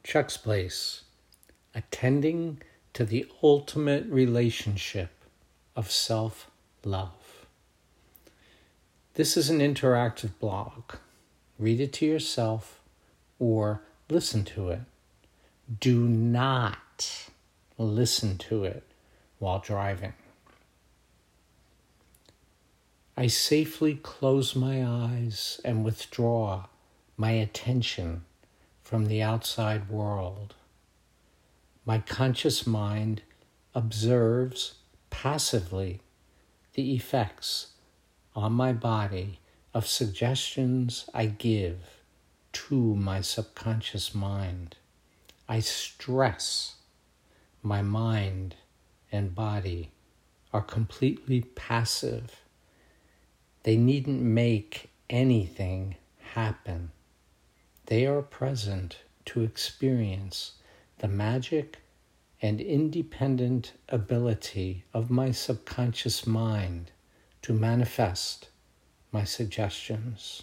Chuck's Place, attending to the ultimate relationship of self-love. This is an interactive blog. Read it to yourself or listen to it. Do not listen to it while driving. I safely close my eyes and withdraw my attention from the outside world. My conscious mind observes passively the effects on my body of suggestions I give to my subconscious mind. I stress my mind and body are completely passive. They needn't make anything happen. They are present to experience the magic and independent ability of my subconscious mind to manifest my suggestions.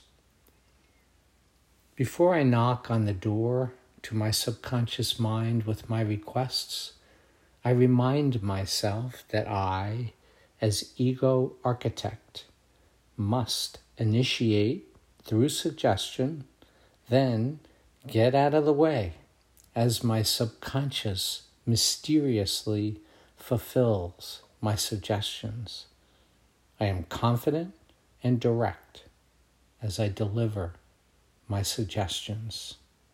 Before I knock on the door to my subconscious mind with my requests, I remind myself that I, as ego architect, must initiate through suggestion, then get out of the way as my subconscious mysteriously fulfills my suggestions. I am confident and direct as I deliver my suggestions.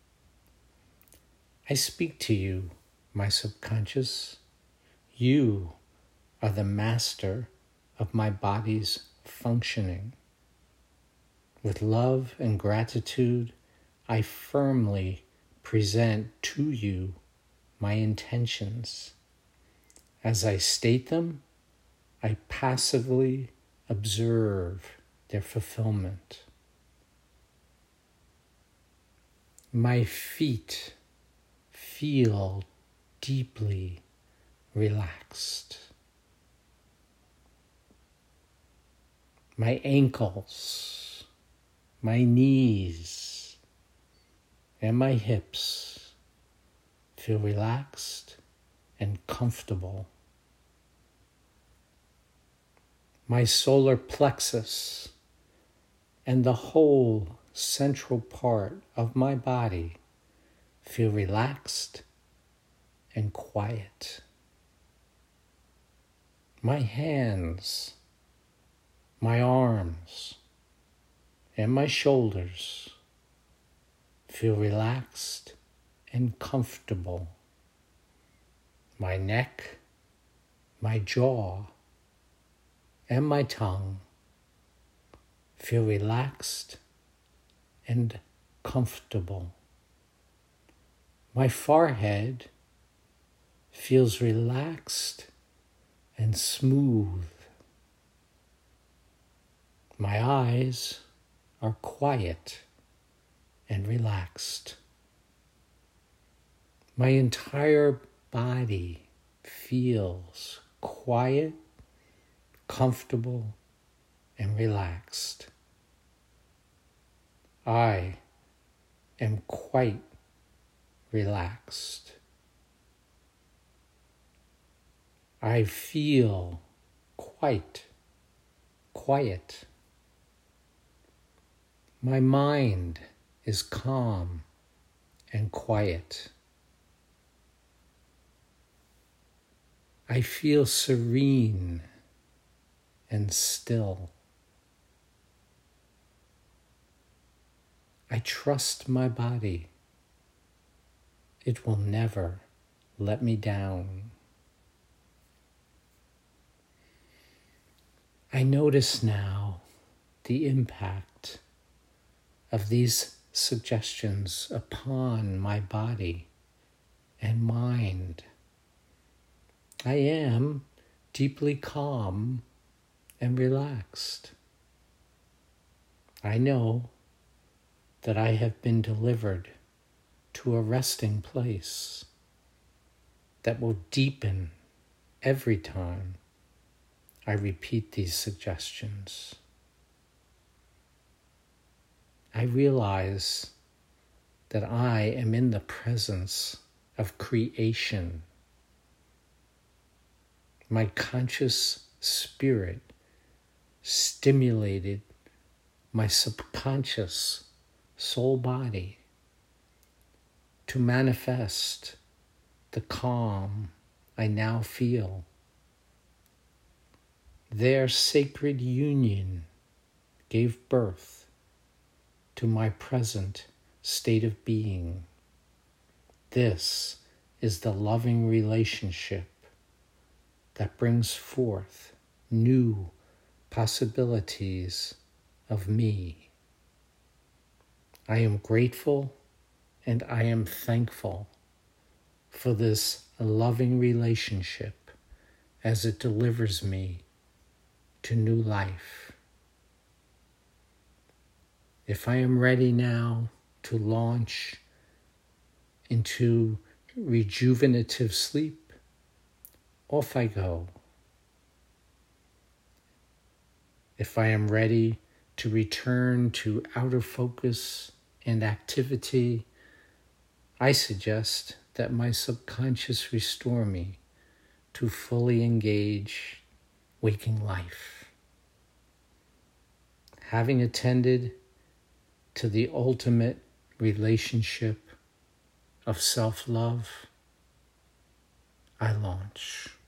I speak to you, my subconscious. You are the master of my body's functioning. With love and gratitude, I firmly present to you my intentions. As I state them, I passively observe their fulfillment. My feet feel deeply relaxed. My ankles, my knees, and my hips feel relaxed and comfortable. My solar plexus and the whole central part of my body feel relaxed and quiet. My hands, my arms, and my shoulders feel relaxed and comfortable. My neck, my jaw, and my tongue feel relaxed and comfortable. My forehead feels relaxed and smooth. My eyes are quiet and relaxed. My entire body feels quiet, comfortable, and relaxed. I am quite relaxed. I feel quite quiet. My mind is calm and quiet. I feel serene and still. I trust my body. It will never let me down. I notice now the impact of these suggestions upon my body and mind. I am deeply calm and relaxed. I know that I have been delivered to a resting place that will deepen every time I repeat these suggestions. I realize that I am in the presence of creation. My conscious spirit stimulated my subconscious soul body to manifest the calm I now feel. Their sacred union gave birth to my present state of being. This is the loving relationship that brings forth new possibilities of me. I am grateful and I am thankful for this loving relationship as it delivers me to new life. If I am ready now to launch into rejuvenative sleep, off I go. If I am ready to return to outer focus and activity, I suggest that my subconscious restore me to fully engage waking life. Having attended to the ultimate relationship of self-love, I launch.